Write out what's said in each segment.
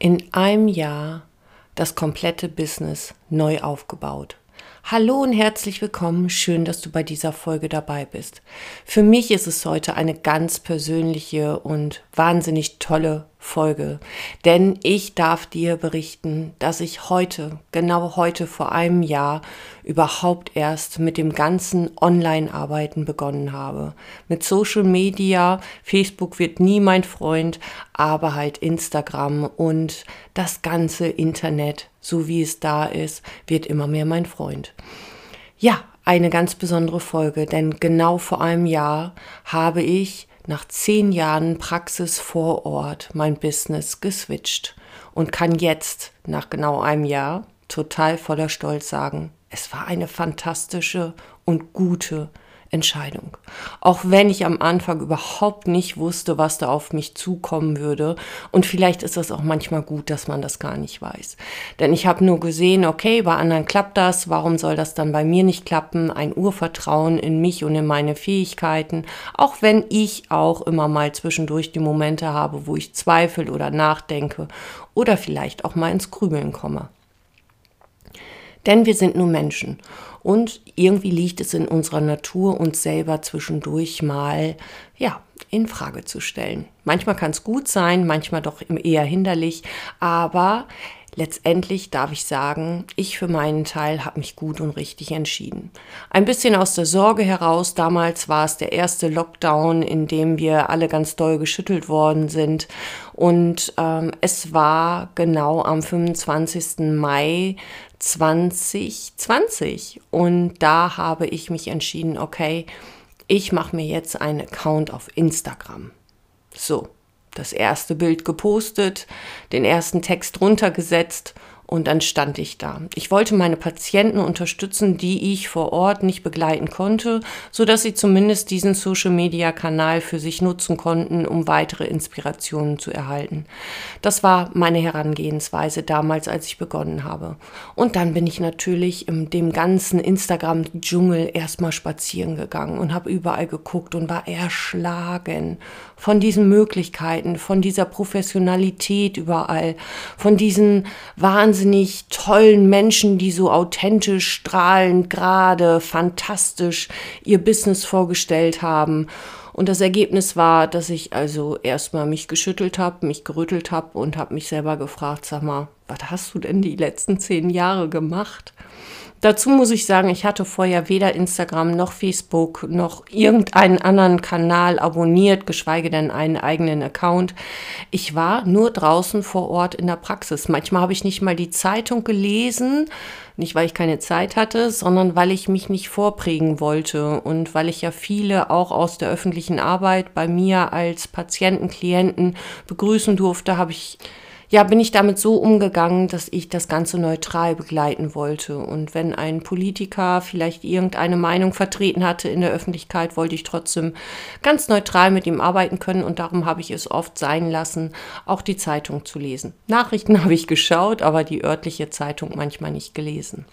In einem Jahr das komplette Business neu aufgebaut. Hallo und herzlich willkommen, schön, dass du bei dieser Folge dabei bist. Für mich ist es heute eine ganz persönliche und wahnsinnig tolle Folge, denn ich darf dir berichten, dass ich genau heute vor einem Jahr überhaupt erst mit dem ganzen Online-Arbeiten begonnen habe. Mit Social Media, Facebook wird nie mein Freund, aber halt Instagram und das ganze Internet, so wie es da ist, wird immer mehr mein Freund. Ja, eine ganz besondere Folge, denn genau vor einem Jahr habe ich nach 10 Jahren Praxis vor Ort mein Business geswitcht und kann jetzt, nach genau einem Jahr, total voller Stolz sagen, es war eine fantastische und gute Entscheidung. Auch wenn ich am Anfang überhaupt nicht wusste, was da auf mich zukommen würde. Und vielleicht ist das auch manchmal gut, dass man das gar nicht weiß. Denn ich habe nur gesehen, okay, bei anderen klappt das, warum soll das dann bei mir nicht klappen? Ein Urvertrauen in mich und in meine Fähigkeiten. Auch wenn ich auch immer mal zwischendurch die Momente habe, wo ich zweifle oder nachdenke oder vielleicht auch mal ins Grübeln komme. Denn wir sind nur Menschen und irgendwie liegt es in unserer Natur, uns selber zwischendurch mal, in Frage zu stellen. Manchmal kann es gut sein, manchmal doch eher hinderlich, aber letztendlich darf ich sagen, ich für meinen Teil habe mich gut und richtig entschieden. Ein bisschen aus der Sorge heraus, damals war es der erste Lockdown, in dem wir alle ganz doll geschüttelt worden sind und es war genau am 25. Mai 2020 und da habe ich mich entschieden, okay, ich mache mir jetzt einen Account auf Instagram. So, das erste Bild gepostet, den ersten Text runtergesetzt und dann stand ich da. Ich wollte meine Patienten unterstützen, die ich vor Ort nicht begleiten konnte, sodass sie zumindest diesen Social-Media-Kanal für sich nutzen konnten, um weitere Inspirationen zu erhalten. Das war meine Herangehensweise damals, als ich begonnen habe. Und dann bin ich natürlich in dem ganzen Instagram-Dschungel erstmal spazieren gegangen und habe überall geguckt und war erschlagen von diesen Möglichkeiten, von dieser Professionalität überall, von diesen wahnsinnig tollen Menschen, die so authentisch, strahlend, gerade, fantastisch ihr Business vorgestellt haben. Und das Ergebnis war, dass ich also erstmal mich geschüttelt habe, mich gerüttelt habe und habe mich selber gefragt, sag mal, was hast du denn die letzten 10 Jahre gemacht? Dazu muss ich sagen, ich hatte vorher weder Instagram noch Facebook noch irgendeinen anderen Kanal abonniert, geschweige denn einen eigenen Account. Ich war nur draußen vor Ort in der Praxis. Manchmal habe ich nicht mal die Zeitung gelesen, nicht weil ich keine Zeit hatte, sondern weil ich mich nicht vorprägen wollte und weil ich ja viele auch aus der öffentlichen Arbeit bei mir als Patienten, Klienten begrüßen durfte, bin ich damit so umgegangen, dass ich das Ganze neutral begleiten wollte. Und wenn ein Politiker vielleicht irgendeine Meinung vertreten hatte in der Öffentlichkeit, wollte ich trotzdem ganz neutral mit ihm arbeiten können. Und darum habe ich es oft sein lassen, auch die Zeitung zu lesen. Nachrichten habe ich geschaut, aber die örtliche Zeitung manchmal nicht gelesen.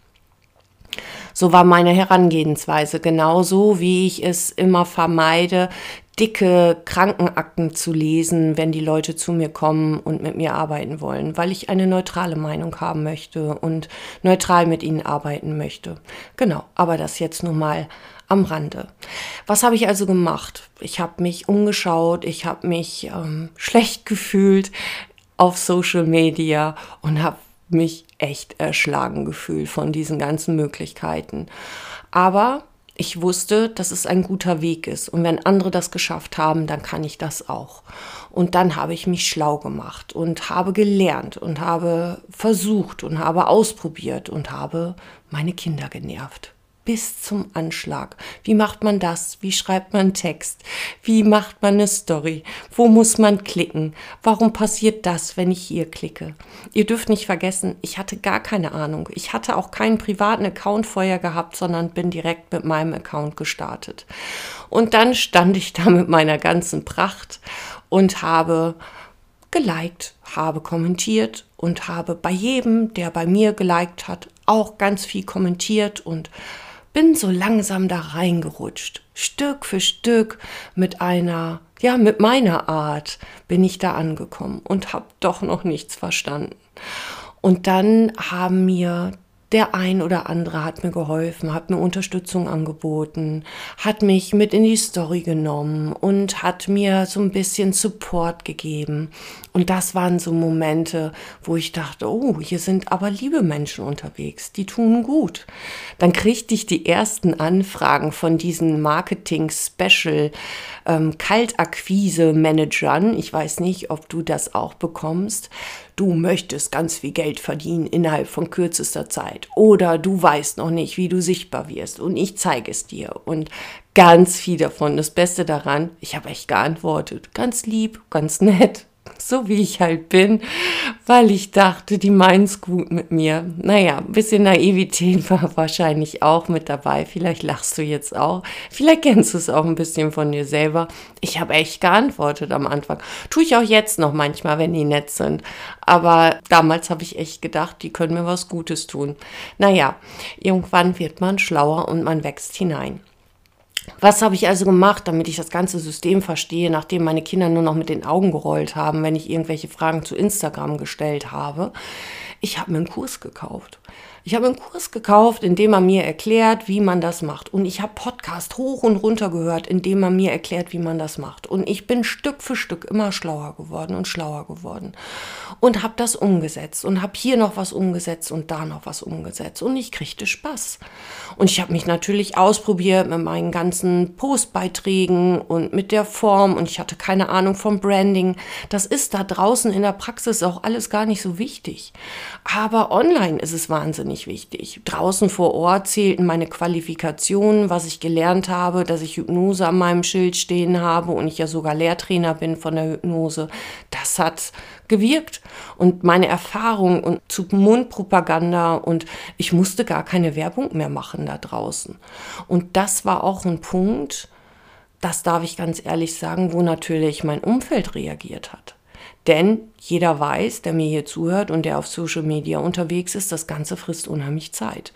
So war meine Herangehensweise, genauso wie ich es immer vermeide, dicke Krankenakten zu lesen, wenn die Leute zu mir kommen und mit mir arbeiten wollen, weil ich eine neutrale Meinung haben möchte und neutral mit ihnen arbeiten möchte. Genau, aber das jetzt nur mal am Rande. Was habe ich also gemacht? Ich habe mich umgeschaut, ich habe mich schlecht gefühlt auf Social Media und habe mich echt erschlagen gefühlt von diesen ganzen Möglichkeiten. Aber ich wusste, dass es ein guter Weg ist. Und wenn andere das geschafft haben, dann kann ich das auch. Und dann habe ich mich schlau gemacht und habe gelernt und habe versucht und habe ausprobiert und habe meine Kinder genervt. Bis zum Anschlag. Wie macht man das? Wie schreibt man einen Text? Wie macht man eine Story? Wo muss man klicken? Warum passiert das, wenn ich hier klicke? Ihr dürft nicht vergessen, ich hatte gar keine Ahnung. Ich hatte auch keinen privaten Account vorher gehabt, sondern bin direkt mit meinem Account gestartet. Und dann stand ich da mit meiner ganzen Pracht und habe geliked, habe kommentiert und habe bei jedem, der bei mir geliked hat, auch ganz viel kommentiert und bin so langsam da reingerutscht, Stück für Stück mit einer Ja, mit meiner Art bin ich da angekommen und habe doch noch nichts verstanden. Und dann haben mir der ein oder andere hat mir geholfen, hat mir Unterstützung angeboten, hat mich mit in die Story genommen und hat mir so ein bisschen Support gegeben. Und das waren so Momente, wo ich dachte, oh, hier sind aber liebe Menschen unterwegs, die tun gut. Dann kriegte ich die ersten Anfragen von diesen Marketing-Special Kaltakquise-Managern. Ich weiß nicht, ob du das auch bekommst. Du möchtest ganz viel Geld verdienen innerhalb von kürzester Zeit oder du weißt noch nicht, wie du sichtbar wirst und ich zeige es dir und ganz viel davon. Das Beste daran, ich habe echt geantwortet, ganz lieb, ganz nett, so wie ich halt bin, weil ich dachte, die meinen es gut mit mir. Naja, ein bisschen Naivität war wahrscheinlich auch mit dabei. Vielleicht lachst du jetzt auch. Vielleicht kennst du es auch ein bisschen von dir selber. Ich habe echt geantwortet am Anfang. Tue ich auch jetzt noch manchmal, wenn die nett sind. Aber damals habe ich echt gedacht, die können mir was Gutes tun. Naja, irgendwann wird man schlauer und man wächst hinein. Was habe ich also gemacht, damit ich das ganze System verstehe, nachdem meine Kinder nur noch mit den Augen gerollt haben, wenn ich irgendwelche Fragen zu Instagram gestellt habe? Ich habe mir einen Kurs gekauft. Ich habe einen Kurs gekauft, in dem man mir erklärt, wie man das macht. Und ich habe Podcast hoch und runter gehört, in dem man mir erklärt, wie man das macht. Und ich bin Stück für Stück immer schlauer geworden und schlauer geworden. Und habe das umgesetzt und habe hier noch was umgesetzt und da noch was umgesetzt. Und ich kriegte Spaß. Und ich habe mich natürlich ausprobiert mit meinen ganzen Postbeiträgen und mit der Form. Und ich hatte keine Ahnung vom Branding. Das ist da draußen in der Praxis auch alles gar nicht so wichtig. Aber online ist es wahnsinnig wichtig. Draußen vor Ort zählten meine Qualifikationen, was ich gelernt habe, dass ich Hypnose an meinem Schild stehen habe und ich ja sogar Lehrtrainer bin von der Hypnose. Das hat gewirkt und meine Erfahrung und zu Mundpropaganda und ich musste gar keine Werbung mehr machen da draußen. Und das war auch ein Punkt, das darf ich ganz ehrlich sagen, wo natürlich mein Umfeld reagiert hat. Denn jeder weiß, der mir hier zuhört und der auf Social Media unterwegs ist, das Ganze frisst unheimlich Zeit.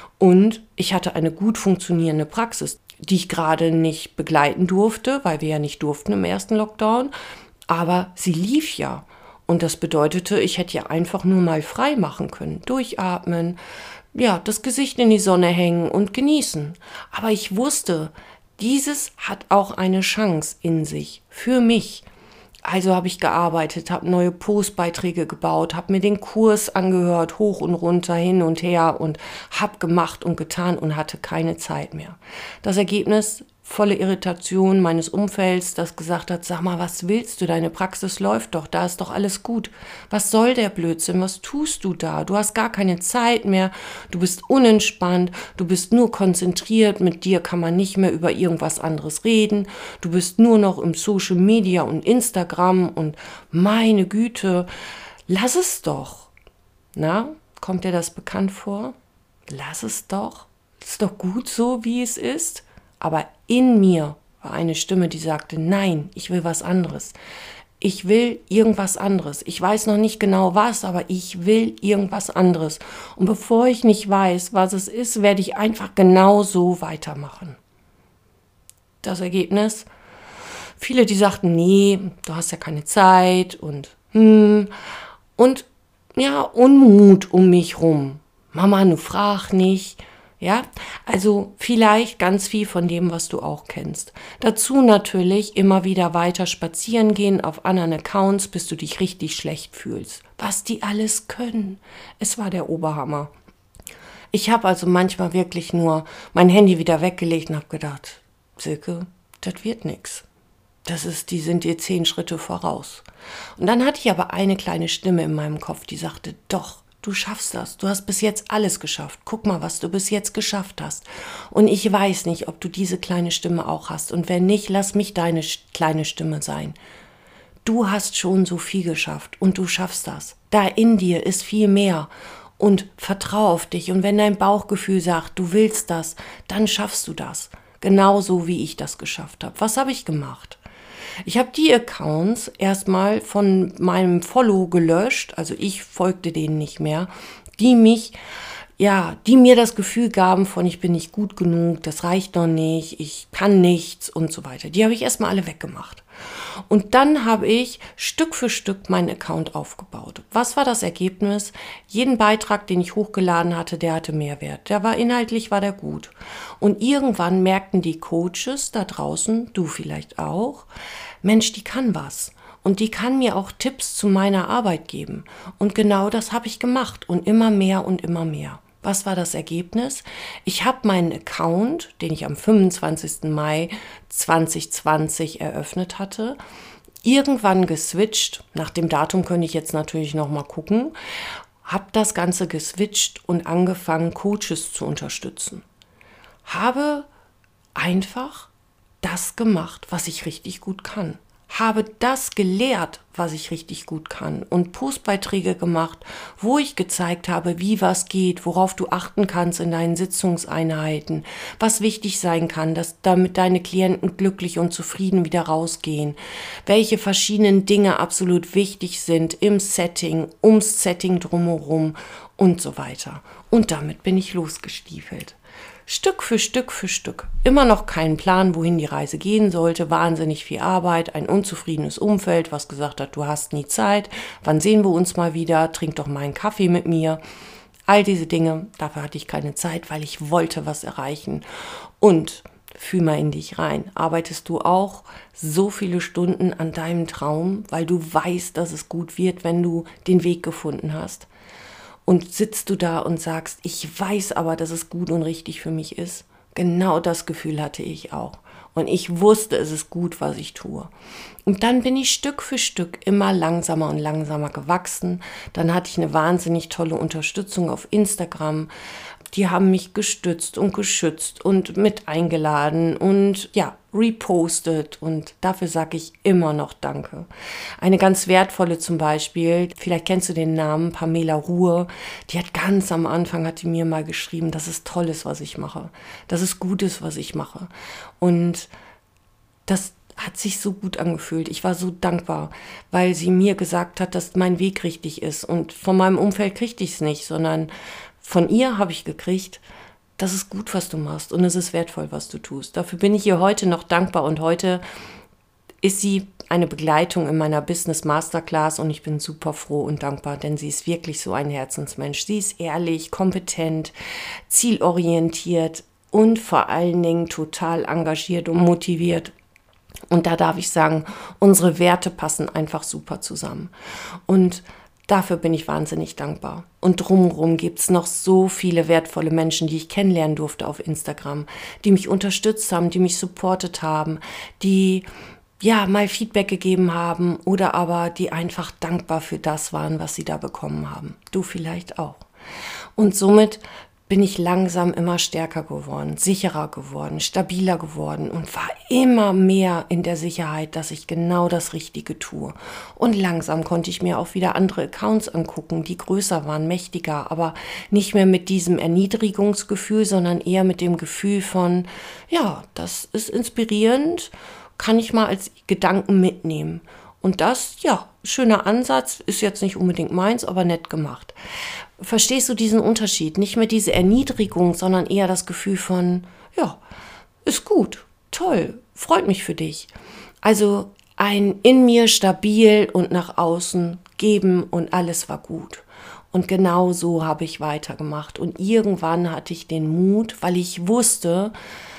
Und ich hatte eine gut funktionierende Praxis, die ich gerade nicht begleiten durfte, weil wir ja nicht durften im ersten Lockdown. Aber sie lief ja. Und das bedeutete, ich hätte ja einfach nur mal frei machen können, durchatmen, ja, das Gesicht in die Sonne hängen und genießen. Aber ich wusste, dieses hat auch eine Chance in sich für mich. Also habe ich gearbeitet, habe neue Postbeiträge gebaut, habe mir den Kurs angehört, hoch und runter, hin und her und habe gemacht und getan und hatte keine Zeit mehr. Das Ergebnis, volle Irritation meines Umfelds, das gesagt hat, sag mal, was willst du? Deine Praxis läuft doch, da ist doch alles gut. Was soll der Blödsinn? Was tust du da? Du hast gar keine Zeit mehr, du bist unentspannt, du bist nur konzentriert, mit dir kann man nicht mehr über irgendwas anderes reden, du bist nur noch im Social Media und Instagram und meine Güte, lass es doch. Na, kommt dir das bekannt vor? Lass es doch. Ist doch gut so, wie es ist. Aber in mir war eine Stimme, die sagte, nein, ich will was anderes. Ich will irgendwas anderes. Ich weiß noch nicht genau was, aber ich will irgendwas anderes. Und bevor ich nicht weiß, was es ist, werde ich einfach genau so weitermachen. Das Ergebnis? Viele, die sagten, nee, du hast ja keine Zeit und ja, Unmut um mich rum. Mama, du frag nicht. Ja, also vielleicht ganz viel von dem, was du auch kennst. Dazu natürlich immer wieder weiter spazieren gehen auf anderen Accounts, bis du dich richtig schlecht fühlst. Was die alles können. Es war der Oberhammer. Ich habe also manchmal wirklich nur mein Handy wieder weggelegt und habe gedacht, Silke, das wird nix. Die sind dir 10 Schritte voraus. Und dann hatte ich aber eine kleine Stimme in meinem Kopf, die sagte, doch, du schaffst das. Du hast bis jetzt alles geschafft. Guck mal, was du bis jetzt geschafft hast. Und ich weiß nicht, ob du diese kleine Stimme auch hast. Und wenn nicht, lass mich deine kleine Stimme sein. Du hast schon so viel geschafft und du schaffst das. Da in dir ist viel mehr. Und vertrau auf dich. Und wenn dein Bauchgefühl sagt, du willst das, dann schaffst du das. Genauso wie ich das geschafft habe. Was habe ich gemacht? Ich habe die Accounts erstmal von meinem Follow gelöscht, also ich folgte denen nicht mehr, die mich ja, die mir das Gefühl gaben von, ich bin nicht gut genug, das reicht noch nicht, ich kann nichts und so weiter. Die habe ich erstmal alle weggemacht. Und dann habe ich Stück für Stück meinen Account aufgebaut. Was war das Ergebnis? Jeden Beitrag, den ich hochgeladen hatte, der hatte Mehrwert. Der war inhaltlich, war der gut. Und irgendwann merkten die Coaches da draußen, du vielleicht auch, Mensch, die kann was. Und die kann mir auch Tipps zu meiner Arbeit geben. Und genau das habe ich gemacht und immer mehr und immer mehr. Was war das Ergebnis? Ich habe meinen Account, den ich am 25. Mai 2020 eröffnet hatte, irgendwann geswitcht. Nach dem Datum könnte ich jetzt natürlich noch mal gucken. Habe das Ganze geswitcht und angefangen, Coaches zu unterstützen. Habe einfach das gemacht, was ich richtig gut kann. Habe das gelehrt, was ich richtig gut kann und Postbeiträge gemacht, wo ich gezeigt habe, wie was geht, worauf du achten kannst in deinen Sitzungseinheiten, was wichtig sein kann, dass damit deine Klienten glücklich und zufrieden wieder rausgehen, welche verschiedenen Dinge absolut wichtig sind im Setting, ums Setting drumherum und so weiter. Und damit bin ich losgestiefelt. Stück für Stück für Stück. Immer noch keinen Plan, wohin die Reise gehen sollte. Wahnsinnig viel Arbeit, ein unzufriedenes Umfeld, was gesagt hat, du hast nie Zeit. Wann sehen wir uns mal wieder? Trink doch mal einen Kaffee mit mir. All diese Dinge, dafür hatte ich keine Zeit, weil ich wollte was erreichen. Und fühl mal in dich rein. Arbeitest du auch so viele Stunden an deinem Traum, weil du weißt, dass es gut wird, wenn du den Weg gefunden hast? Und sitzt du da und sagst, ich weiß aber, dass es gut und richtig für mich ist. Genau das Gefühl hatte ich auch. Und ich wusste, es ist gut, was ich tue. Und dann bin ich Stück für Stück immer langsamer und langsamer gewachsen. Dann hatte ich eine wahnsinnig tolle Unterstützung auf Instagram. Die haben mich gestützt und geschützt und mit eingeladen und ja, repostet. Und dafür sage ich immer noch Danke. Eine ganz wertvolle zum Beispiel, vielleicht kennst du den Namen, Pamela Ruhe, die hat ganz am Anfang, hat die mir mal geschrieben, dass es toll ist, was ich mache. Dass es gut ist, was ich mache. Und das hat sich so gut angefühlt. Ich war so dankbar, weil sie mir gesagt hat, dass mein Weg richtig ist. Und von meinem Umfeld kriegte ich es nicht, sondern von ihr habe ich gekriegt, das ist gut, was du machst und es ist wertvoll, was du tust. Dafür bin ich ihr heute noch dankbar und heute ist sie eine Begleitung in meiner Business Masterclass und ich bin super froh und dankbar, denn sie ist wirklich so ein Herzensmensch. Sie ist ehrlich, kompetent, zielorientiert und vor allen Dingen total engagiert und motiviert. Und da darf ich sagen, unsere Werte passen einfach super zusammen. Und dafür bin ich wahnsinnig dankbar. Und drumherum gibt es noch so viele wertvolle Menschen, die ich kennenlernen durfte auf Instagram, die mich unterstützt haben, die mich supportet haben, die ja mal Feedback gegeben haben oder aber die einfach dankbar für das waren, was sie da bekommen haben. Du vielleicht auch. Und somit bin ich langsam immer stärker geworden, sicherer geworden, stabiler geworden und war immer mehr in der Sicherheit, dass ich genau das Richtige tue. Und langsam konnte ich mir auch wieder andere Accounts angucken, die größer waren, mächtiger, aber nicht mehr mit diesem Erniedrigungsgefühl, sondern eher mit dem Gefühl von, ja, das ist inspirierend, kann ich mal als Gedanken mitnehmen. Und das, ja, schöner Ansatz, ist jetzt nicht unbedingt meins, aber nett gemacht. Verstehst du diesen Unterschied? Nicht mehr diese Erniedrigung, sondern eher das Gefühl von, ja, ist gut, toll, freut mich für dich. Also ein in mir stabil und nach außen geben und alles war gut. Und genau so habe ich weitergemacht. Und irgendwann hatte ich den Mut, weil ich wusste,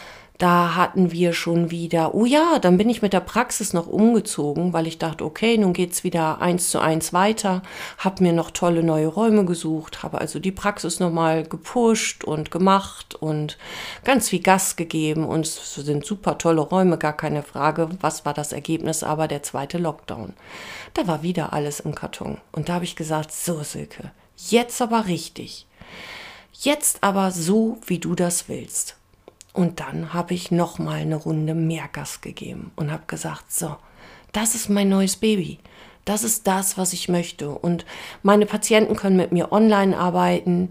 da hatten wir schon wieder, oh ja, dann bin ich mit der Praxis noch umgezogen, weil ich dachte, okay, nun geht's wieder 1:1 weiter, habe mir noch tolle neue Räume gesucht, habe also die Praxis nochmal gepusht und gemacht und ganz viel Gas gegeben und es sind super tolle Räume, gar keine Frage. Was war das Ergebnis? Aber der zweite Lockdown. Da war wieder alles im Karton und da habe ich gesagt, so Silke, jetzt aber richtig. Jetzt aber so, wie du das willst. Und dann habe ich nochmal eine Runde mehr Gas gegeben und habe gesagt, so, das ist mein neues Baby. Das ist das, was ich möchte. Und meine Patienten können mit mir online arbeiten,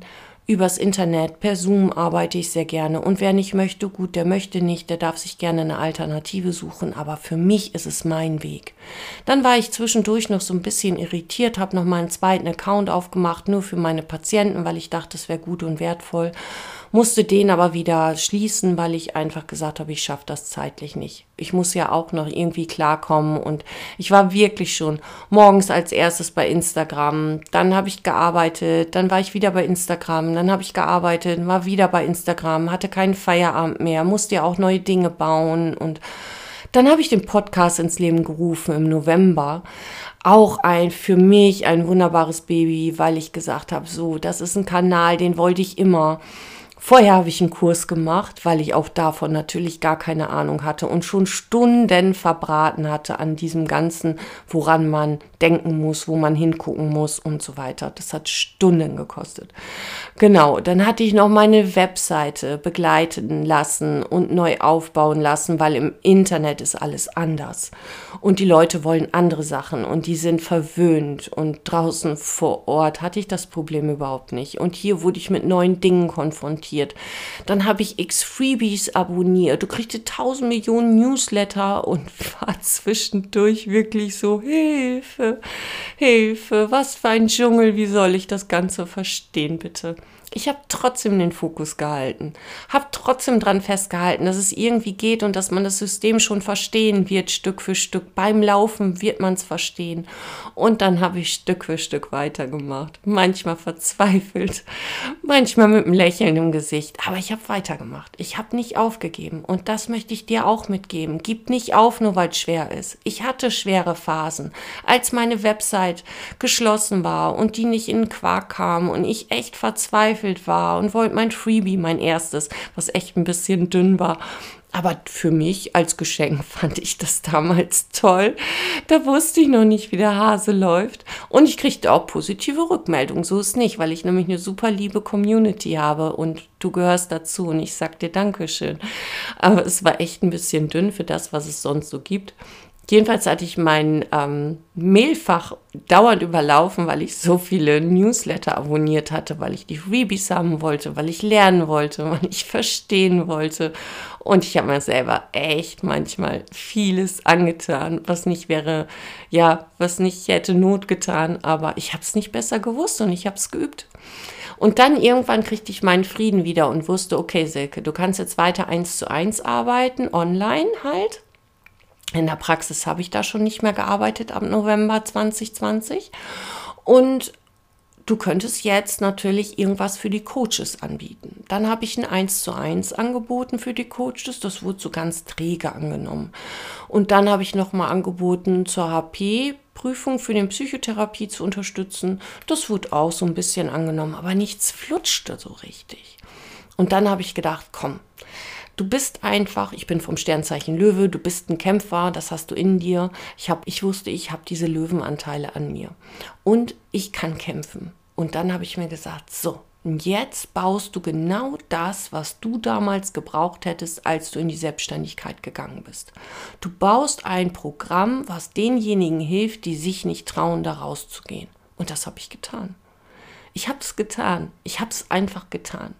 übers Internet, per Zoom arbeite ich sehr gerne. Und wer nicht möchte, gut, der möchte nicht, der darf sich gerne eine Alternative suchen. Aber für mich ist es mein Weg. Dann war ich zwischendurch noch so ein bisschen irritiert, habe noch mal einen zweiten Account aufgemacht, nur für meine Patienten, weil ich dachte, das wäre gut und wertvoll. Musste den aber wieder schließen, weil ich einfach gesagt habe, ich schaffe das zeitlich nicht. Ich muss ja auch noch irgendwie klarkommen und ich war wirklich schon morgens als erstes bei Instagram, dann habe ich gearbeitet, dann war ich wieder bei Instagram, dann habe ich gearbeitet, war wieder bei Instagram, hatte keinen Feierabend mehr, musste ja auch neue Dinge bauen und dann habe ich den Podcast ins Leben gerufen im November. Auch für mich ein wunderbares Baby, weil ich gesagt habe, so, das ist ein Kanal, den wollte ich immer. Vorher habe ich einen Kurs gemacht, weil ich auch davon natürlich gar keine Ahnung hatte und schon Stunden verbraten hatte an diesem Ganzen, woran man denken muss, wo man hingucken muss und so weiter. Das hat Stunden gekostet. Genau, dann hatte ich noch meine Webseite begleiten lassen und neu aufbauen lassen, weil im Internet ist alles anders. Und die Leute wollen andere Sachen und die sind verwöhnt. Und draußen vor Ort hatte ich das Problem überhaupt nicht. Und hier wurde ich mit neuen Dingen konfrontiert. Dann habe ich X-Freebies abonniert. Du kriegst 1000 Millionen Newsletter und war zwischendurch wirklich so, Hilfe, Hilfe, was für ein Dschungel, wie soll ich das Ganze verstehen, bitte? Ich habe trotzdem den Fokus gehalten, habe trotzdem dran festgehalten, dass es irgendwie geht und dass man das System schon verstehen wird, Stück für Stück. Beim Laufen wird man es verstehen. Und dann habe ich Stück für Stück weitergemacht. Manchmal verzweifelt, manchmal mit einem Lächeln im Gesicht. Aber ich habe weitergemacht. Ich habe nicht aufgegeben. Und das möchte ich dir auch mitgeben. Gib nicht auf, nur weil es schwer ist. Ich hatte schwere Phasen, als meine Website geschlossen war und die nicht in den Quark kam und ich echt verzweifelt war und wollte mein Freebie, mein erstes, was echt ein bisschen dünn war. Aber für mich als Geschenk fand ich das damals toll. Da wusste ich noch nicht, wie der Hase läuft. Und ich kriegte auch positive Rückmeldungen. So ist nicht, weil ich nämlich eine super liebe Community habe und du gehörst dazu und ich sag dir Dankeschön. Aber es war echt ein bisschen dünn für das, was es sonst so gibt. Jedenfalls hatte ich mein Mailfach dauernd überlaufen, weil ich so viele Newsletter abonniert hatte, weil ich die Freebies haben wollte, weil ich lernen wollte, weil ich verstehen wollte. Und ich habe mir selber echt manchmal vieles angetan, was nicht wäre, ja, was nicht hätte Not getan, aber ich habe es nicht besser gewusst und ich habe es geübt. Und dann irgendwann kriegte ich meinen Frieden wieder und wusste, okay, Silke, du kannst jetzt weiter 1:1 arbeiten, online halt. In der Praxis habe ich da schon nicht mehr gearbeitet ab November 2020. Und du könntest jetzt natürlich irgendwas für die Coaches anbieten. Dann habe ich ein 1:1 angeboten für die Coaches. Das wurde so ganz träge angenommen. Und dann habe ich nochmal angeboten, zur HP-Prüfung für den Psychotherapie zu unterstützen. Das wurde auch so ein bisschen angenommen, aber nichts flutschte so richtig. Und dann habe ich gedacht, komm, du bist einfach, ich bin vom Sternzeichen Löwe, du bist ein Kämpfer, das hast du in dir. Ich wusste, ich habe diese Löwenanteile an mir. Und ich kann kämpfen. Und dann habe ich mir gesagt, so, und jetzt baust du genau das, was du damals gebraucht hättest, als du in die Selbstständigkeit gegangen bist. Du baust ein Programm, was denjenigen hilft, die sich nicht trauen, da rauszugehen. Und das habe ich getan. Ich habe es getan. Ich habe es einfach getan.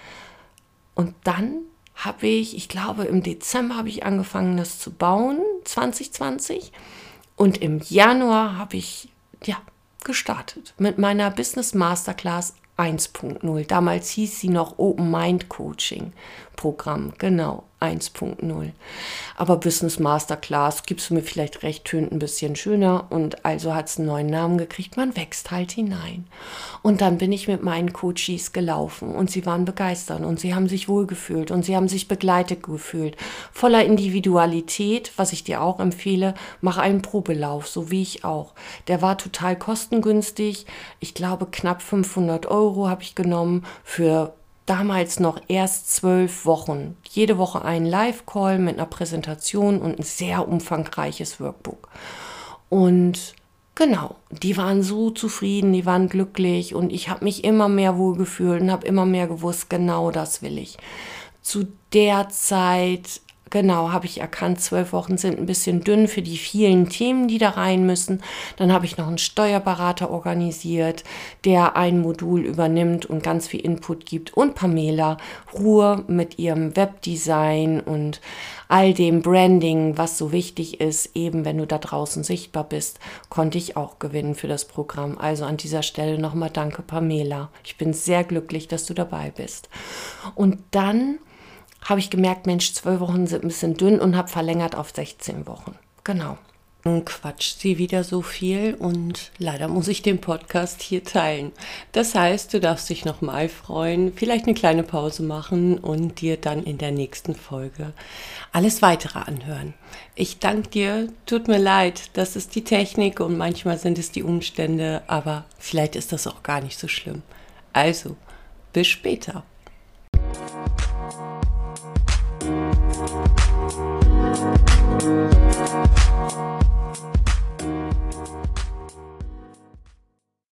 Und dann habe ich glaube im Dezember habe ich angefangen, das zu bauen, 2020. Und im Januar habe ich, gestartet mit meiner Business Masterclass 1.0. Damals hieß sie noch Open Mind Coaching Programm, genau, 1.0. Aber Business Masterclass, gibst du mir vielleicht recht, tönt ein bisschen schöner und also hat es einen neuen Namen gekriegt, man wächst halt hinein. Und dann bin ich mit meinen Coaches gelaufen und sie waren begeistert und sie haben sich wohlgefühlt und sie haben sich begleitet gefühlt. Voller Individualität, was ich dir auch empfehle, mach einen Probelauf, so wie ich auch. Der war total kostengünstig, ich glaube knapp 500 € habe ich genommen für damals noch erst 12 Wochen. Jede Woche einen Live-Call mit einer Präsentation und ein sehr umfangreiches Workbook. Und genau, die waren so zufrieden, die waren glücklich und ich habe mich immer mehr wohlgefühlt und habe immer mehr gewusst, genau das will ich. Zu der Zeit Genau, habe ich erkannt, 12 Wochen sind ein bisschen dünn für die vielen Themen, die da rein müssen. Dann habe ich noch einen Steuerberater organisiert, der ein Modul übernimmt und ganz viel Input gibt. Und Pamela Ruhr mit ihrem Webdesign und all dem Branding, was so wichtig ist, eben wenn du da draußen sichtbar bist, konnte ich auch gewinnen für das Programm. Also an dieser Stelle nochmal danke, Pamela. Ich bin sehr glücklich, dass du dabei bist. Und dann habe ich gemerkt, Mensch, 12 Wochen sind ein bisschen dünn und habe verlängert auf 16 Wochen. Genau. Nun quatscht sie wieder so viel und leider muss ich den Podcast hier teilen. Das heißt, du darfst dich nochmal freuen, vielleicht eine kleine Pause machen und dir dann in der nächsten Folge alles weitere anhören. Ich danke dir, tut mir leid, das ist die Technik und manchmal sind es die Umstände, aber vielleicht ist das auch gar nicht so schlimm. Also, bis später.